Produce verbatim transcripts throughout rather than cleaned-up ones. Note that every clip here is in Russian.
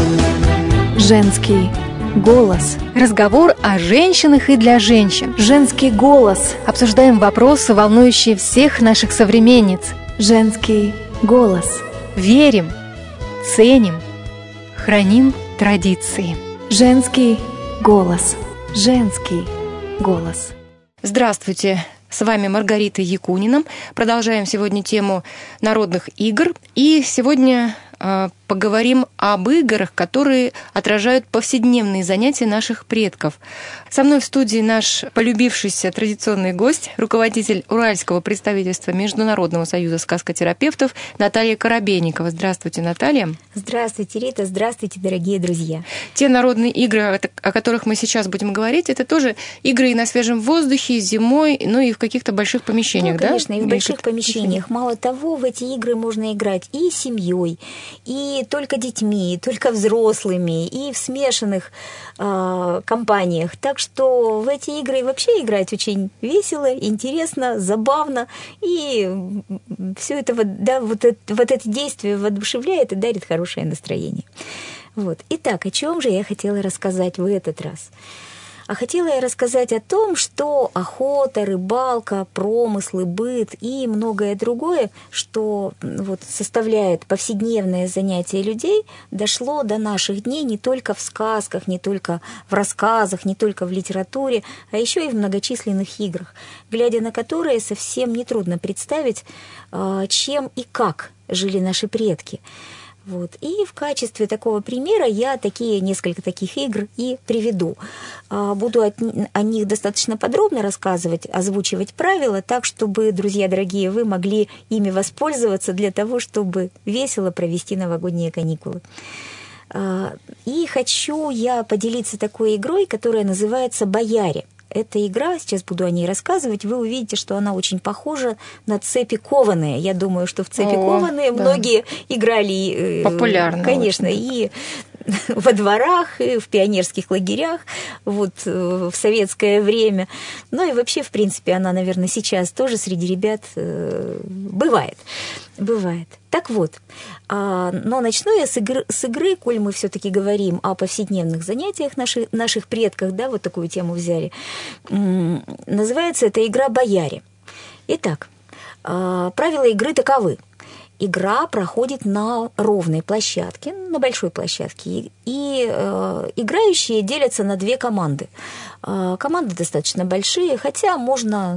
Женский голос. Разговор о женщинах и для женщин. Женский голос. Обсуждаем вопросы, волнующие всех наших современниц. Женский голос. Верим, ценим, храним традиции. Женский голос. Женский голос. Здравствуйте, с вами Маргарита Якунина. Продолжаем сегодня тему народных игр. И сегодня э, поговорим об играх, которые отражают повседневные занятия наших предков. Со мной в студии наш полюбившийся традиционный гость, руководитель Уральского представительства Международного союза сказкотерапевтов Наталья Коробейникова. Здравствуйте, Наталья. Здравствуйте, Рита. Здравствуйте, дорогие друзья. Те народные игры, о которых мы сейчас будем говорить, это тоже игры и на свежем воздухе, зимой, ну и в каких-то больших помещениях, да? Ну, конечно, да? и в больших помещениях. Мало того, в эти игры можно играть и семьей, и только детьми, и только взрослыми, и в смешанных э, компаниях. Так что в эти игры вообще играть очень весело, интересно, забавно, и все это, да, вот это, вот это действие воодушевляет и дарит хорошее настроение. Вот. Итак, о чем же я хотела рассказать в этот раз? А хотела я рассказать о том, что охота, рыбалка, промыслы, быт и многое другое, что вот составляет повседневное занятие людей, дошло до наших дней не только в сказках, не только в рассказах, не только в литературе, а еще и в многочисленных играх, глядя на которые совсем нетрудно представить, чем и как жили наши предки. Вот. И в качестве такого примера я такие, несколько таких игр и приведу. Буду от, о них достаточно подробно рассказывать, озвучивать правила, так, чтобы, друзья дорогие, вы могли ими воспользоваться для того, чтобы весело провести новогодние каникулы. И хочу я поделиться такой игрой, которая называется «Бояре». Эта игра, сейчас буду о ней рассказывать, вы увидите, что она очень похожа на цепи кованые. Я думаю, что в цепи О, кованые да. многие играли. Популярно. Конечно, очень. И во дворах, и в пионерских лагерях, вот в советское время. Ну и вообще, в принципе, она, наверное, сейчас тоже среди ребят бывает. Бывает. Так вот, но начну я с игры, с игры, коль мы все-таки говорим о повседневных занятиях наших, наших предках, да, вот такую тему взяли. Называется эта игра «Бояре». Итак, правила игры таковы. Игра проходит на ровной площадке, на большой площадке, и э, играющие делятся на две команды. Э, команды достаточно большие, хотя можно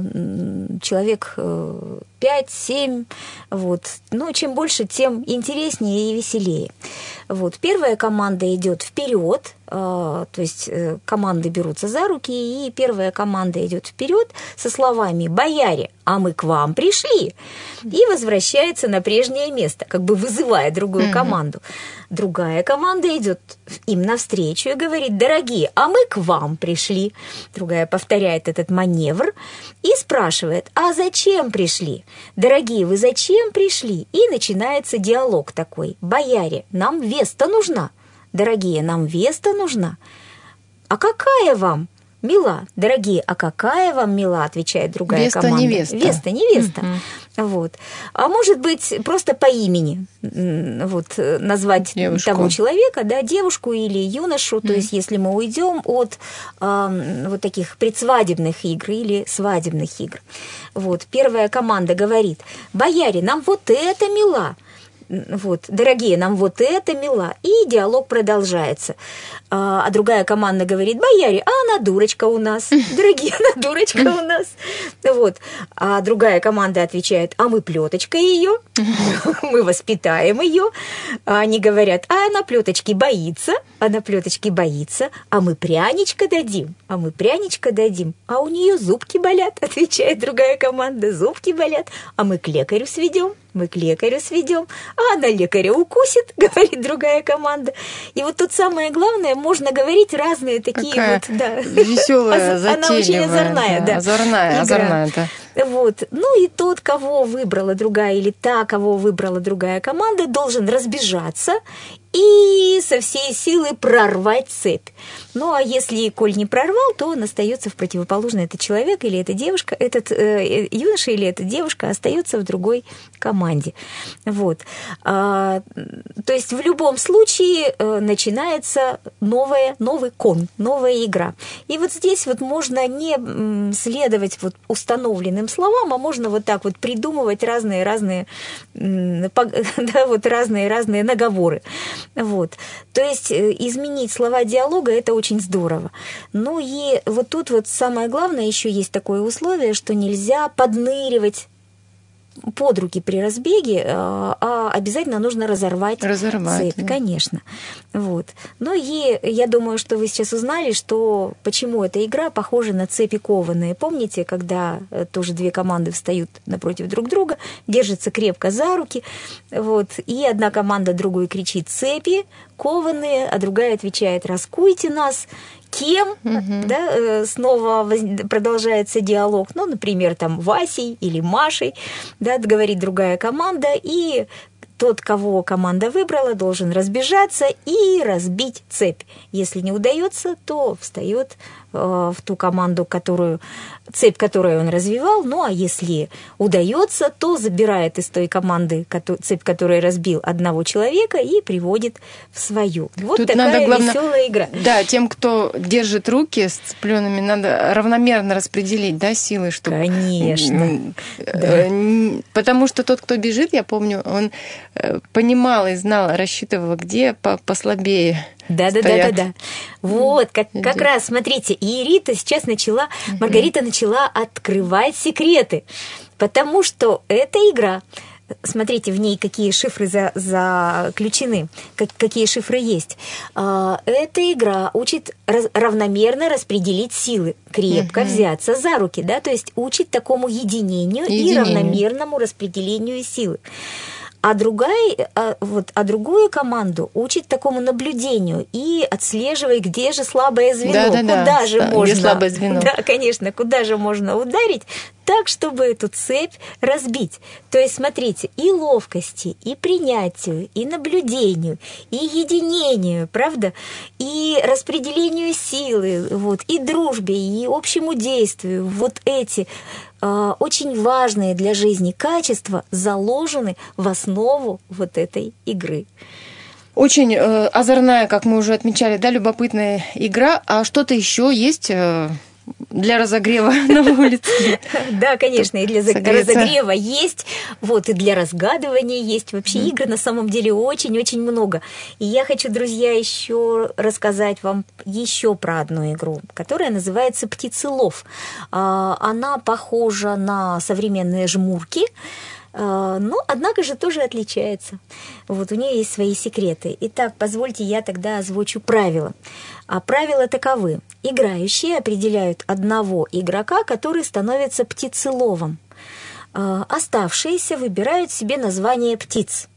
человек э, пять-семь, вот. Но чем больше, тем интереснее и веселее. Вот. Первая команда идет вперед, э, то есть э, команды берутся за руки, и первая команда идет вперед со словами «Бояре, а мы к вам пришли!» и возвращается на прежнее место, как бы вызывая другую mm-hmm. команду. Другая команда идет им навстречу и говорит: «Дорогие, а мы к вам пришли». Другая повторяет этот маневр и спрашивает: «А зачем пришли? Дорогие, вы зачем пришли?» И начинается диалог такой: «Бояре, нам веста нужна. Дорогие, нам веста нужна. А какая вам мила? Дорогие, а какая вам мила?» Отвечает другая Веста, команда. Невеста. Веста, невеста. Угу. Вот. А может быть, просто по имени вот, назвать девушку. Того человека, да, девушку или юношу. Mm. То есть, если мы уйдем от э, вот таких предсвадебных игр или свадебных игр. Вот. Первая команда говорит: «Бояре, нам вот это мила». Вот, «Дорогие, нам вот это мила». И диалог продолжается. А другая команда говорит: «Бояре, а она дурочка у нас». «Дорогие, она дурочка у нас». Вот. А другая команда отвечает: «А мы плеточка ее, мы воспитаем ее». А они говорят: «А она плеточки боится, она плеточки боится, а мы пряничка дадим, а мы пряничка дадим, а у нее зубки болят», отвечает другая команда: «Зубки болят, а мы к лекарю сведем». Мы к лекарю сведем, а она лекаря укусит, говорит другая команда. И вот тут самое главное, можно говорить разные такие Какая вот, да. Веселая, затейливая. Она очень озорная, да. да. Озорная, озорная, да. Вот. Ну и тот, кого выбрала другая, или та, кого выбрала другая команда, должен разбежаться и со всей силы прорвать цепь. Ну, а если, коль не прорвал, то он остается в противоположной. Это человек или это девушка, этот э, юноша или эта девушка остается в другой команде. Вот. А, то есть в любом случае э, начинается новая, новый кон, новая игра. И вот здесь вот можно не следовать вот установленным словам, а можно вот так вот придумывать разные-разные да, вот разные-разные наговоры. Вот. То есть изменить слова диалога – это очень здорово. Ну и вот тут вот самое главное, еще есть такое условие, что нельзя подныривать под руки при разбеге, а обязательно нужно разорвать, разорвать цепь, да. Конечно. Вот. Ну и я думаю, что вы сейчас узнали, что почему эта игра похожа на цепи кованые. Помните, когда тоже две команды встают напротив друг друга, держатся крепко за руки, вот, и одна команда другой кричит «цепи кованые», а другая отвечает «раскуйте нас». Кем, угу. да, снова продолжается диалог, ну, например, там Васей или Машей, да, говорит другая команда, и тот, кого команда выбрала, должен разбежаться и разбить цепь. Если не удается, то встает э, в ту команду, которую, цепь, которую он развивал. Ну, а если удается, то забирает из той команды цепь, которую разбил, одного человека и приводит в свою. Вот Тут такая надо, главное, веселая игра. Да, тем, кто держит руки сцепленными, надо равномерно распределить, да, силы, чтобы... Конечно. Да. Потому что тот, кто бежит, я помню, он понимал и знал, рассчитывал, где послабее. Да, да, да, да, да. Вот, как, как раз, смотрите, и Рита сейчас начала, Маргарита начала открывать секреты, потому что эта игра, смотрите, в ней какие шифры за, заключены, как, какие шифры есть. Эта игра учит раз, равномерно распределить силы, крепко угу. взяться за руки, да, то есть учит такому единению, единению и равномерному распределению силы. А, другая, а, вот, а другую команду учит такому наблюдению и отслеживай, где же слабое звено, да, да, куда да. же Где можно, слабое звено. Да, конечно, куда же можно ударить так, чтобы эту цепь разбить. То есть, смотрите, и ловкости, и принятию, и наблюдению, и единению, правда, и распределению силы, вот, и дружбе, и общему действию. Вот эти э, очень важные для жизни качества заложены в основу вот этой игры. Очень э, озорная, как мы уже отмечали, да, любопытная игра. А что-то еще есть... Э... Для разогрева на улице. Да, конечно, и для разогрева есть, вот, и для разгадывания есть. Вообще mm. игр на самом деле очень-очень много. И я хочу, друзья, еще рассказать вам еще про одну игру, которая называется «Птицелов». Она похожа на современные жмурки, но, однако же, тоже отличается. Вот у нее есть свои секреты. Итак, позвольте я тогда озвучу правила. А правила таковы. Играющие определяют одного игрока, который становится птицеловом. Оставшиеся выбирают себе название птиц,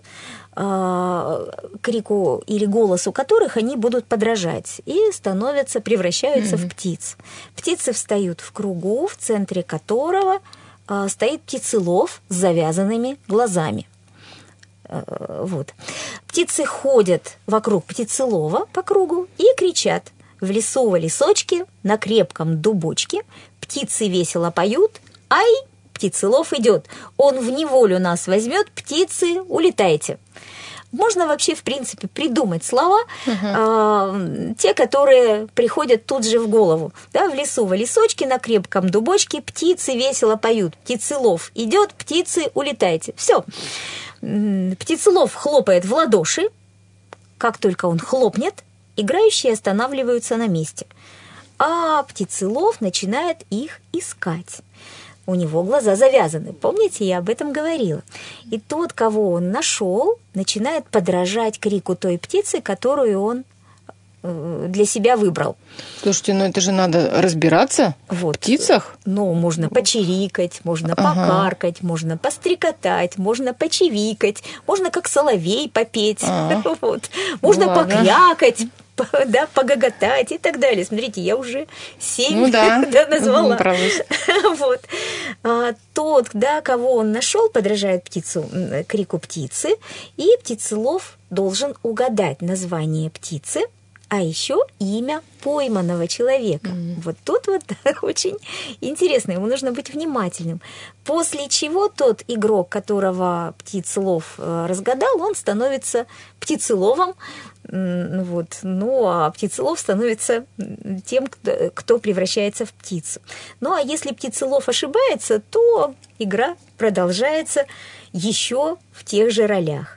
крику или голосу которых они будут подражать, и становятся, превращаются mm-hmm. в птиц. Птицы встают в кругу, в центре которого стоит птицелов с завязанными глазами. Вот. Птицы ходят вокруг птицелова по кругу и кричат: в лесу, в лесочке, на крепком дубочке птицы весело поют, ай, птицелов идет, он в неволю нас возьмет, птицы, улетайте. Можно вообще, в принципе, придумать слова, uh-huh. э, те, которые приходят тут же в голову. Да, в лесу, в лесочке, на крепком дубочке птицы весело поют. Птицелов идет, птицы, улетайте. Все. Птицелов хлопает в ладоши. Как только он хлопнет, играющие останавливаются на месте. А птицелов начинает их искать. У него глаза завязаны. Помните, я об этом говорила. И тот, кого он нашел, начинает подражать крику той птицы, которую он для себя выбрал. Слушайте, ну это же надо разбираться вот. в птицах. Ну, можно почирикать, можно ага. покаркать, можно пострекотать, можно почевикать, можно как соловей попеть, ага. вот. можно Ладно. покрякать. да, погоготать и так далее. Смотрите, я уже семь ну, да. да, назвала. Угу, вот. а, тот, да, кого он нашел, подражает птицу, крику птицы, и птицелов должен угадать название птицы, а еще имя пойманного человека. Mm. Вот тут вот очень интересно, ему нужно быть внимательным. После чего тот игрок, которого птицелов разгадал, он становится птицеловом, вот. Ну, а птицелов становится тем, кто, кто превращается в птицу. Ну, а если птицелов ошибается, то игра продолжается еще в тех же ролях.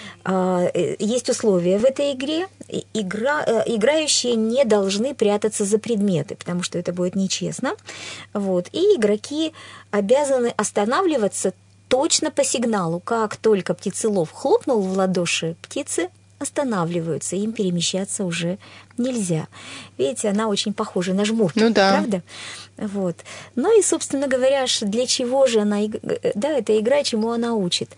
Есть условия в этой игре. Игра, играющие не должны прятаться за предметы, потому что это будет нечестно. Вот. И игроки обязаны останавливаться точно по сигналу. Как только птицелов хлопнул в ладоши, птицы останавливаются, им перемещаться уже нельзя. Видите, она очень похожа на жмурки, ну, да. правда? Вот. Ну и, собственно говоря, для чего же она, да, эта игра, чему она учит?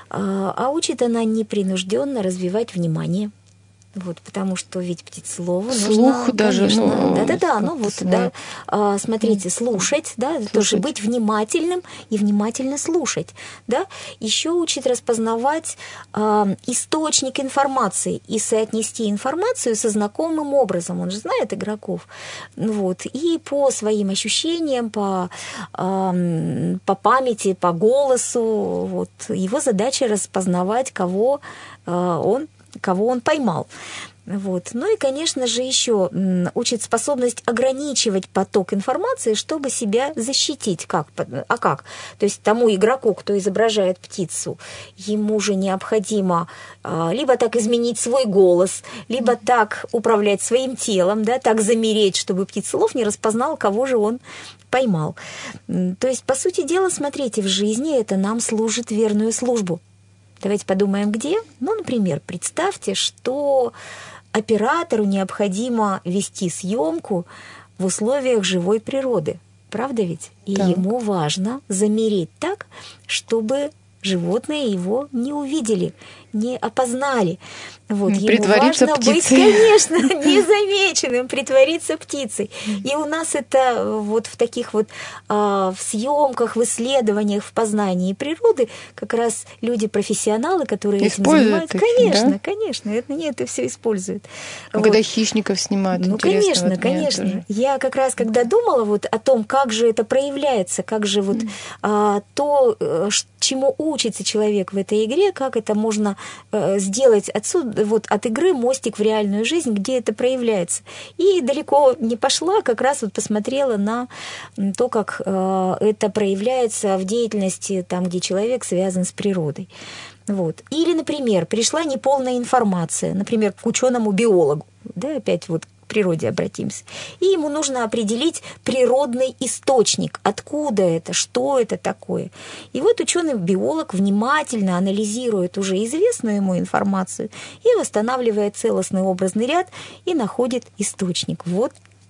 А учит она непринужденно развивать внимание. Вот, потому что ведь птицелову слух нужно, даже, конечно, ну, да-да-да, ну вот, да, а, смотрите, слушать, да, слушать. Тоже быть внимательным и внимательно слушать, да, еще учит распознавать а, источник информации и соотнести информацию со знакомым образом, он же знает игроков, вот, и по своим ощущениям, по, а, по памяти, по голосу, вот, его задача распознавать, кого а, он кого он поймал. Вот. Ну и, конечно же, еще учит способность ограничивать поток информации, чтобы себя защитить. Как? А как? То есть тому игроку, кто изображает птицу, ему же необходимо а, либо так изменить свой голос, либо так управлять своим телом, да, так замереть, чтобы птицелов не распознал, кого же он поймал. То есть, по сути дела, смотрите, в жизни это нам служит верную службу. Давайте подумаем, где. Ну, например, представьте, что оператору необходимо вести съемку в условиях живой природы. Правда ведь? И так. Ему важно замереть так, чтобы животные его не увидели, не опознали. Вот, ему важно птицей. Быть, конечно, незамеченным, притвориться птицей. И у нас это вот в таких вот а, в съемках, в исследованиях, в познании природы как раз люди-профессионалы, которые используют этим занимаются. Их, конечно, да? конечно, это, они это все используют. А вот. Когда хищников снимают, ну, конечно, вот конечно. Тоже. Я как раз, когда думала вот о том, как же это проявляется, как же вот mm. а, то, чему учится человек в этой игре, как это можно а, сделать отсюда, вот от игры мостик в реальную жизнь, где это проявляется. И далеко не пошла, как раз вот посмотрела на то, как э, это проявляется в деятельности там, где человек связан с природой. Вот. Или, например, пришла неполная информация, например, к ученому-биологу, да, опять вот к природе обратимся, и ему нужно определить природный источник, откуда это, что это такое. И вот ученый-биолог внимательно анализирует уже известную ему информацию и восстанавливает целостный образный ряд и находит источник. Вот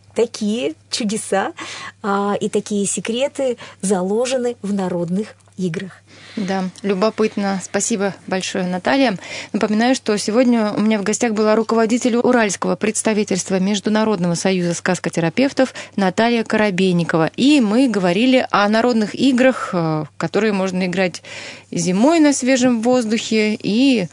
такие чудеса а, и такие секреты заложены в народных играх. Да, любопытно. Спасибо большое, Наталья. Напоминаю, что сегодня у меня в гостях была руководитель Уральского представительства Международного союза сказкотерапевтов Наталья Коробейникова. И мы говорили о народных играх, которые можно играть зимой на свежем воздухе, и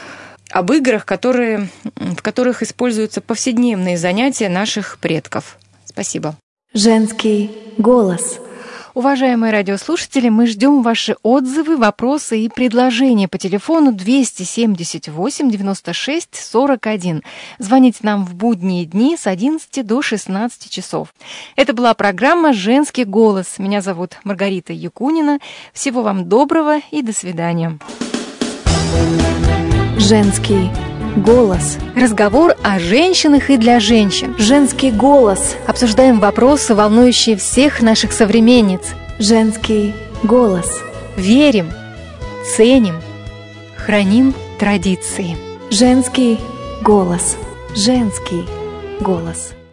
об играх, которые, в которых используются повседневные занятия наших предков. Спасибо. Женский голос. Уважаемые радиослушатели, мы ждем ваши отзывы, вопросы и предложения по телефону двести семьдесят восемь девяносто шесть сорок один. Звоните нам в будние дни с одиннадцати до шестнадцати часов. Это была программа «Женский голос». Меня зовут Маргарита Якунина. Всего вам доброго и до свидания. Женский голос. Разговор о женщинах и для женщин. Женский голос. Обсуждаем вопросы, волнующие всех наших современниц. Женский голос. Верим, ценим, храним традиции. Женский голос. Женский голос.